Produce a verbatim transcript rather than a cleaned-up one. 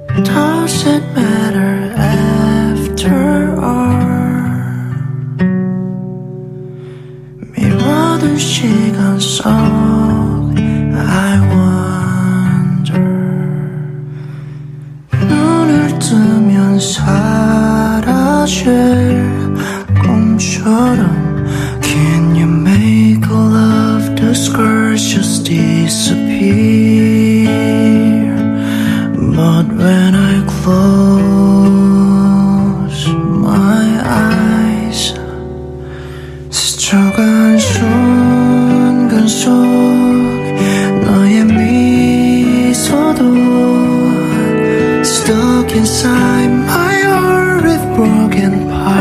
Does it matter after all? 미워둔 시간 속 I wonder 눈을 뜨면 사라질 꿈처럼 Can you make love the scars just disappear? But when I close my eyes 스쳐간 순간 속 너의 미소도 Stuck inside my heart with broken parts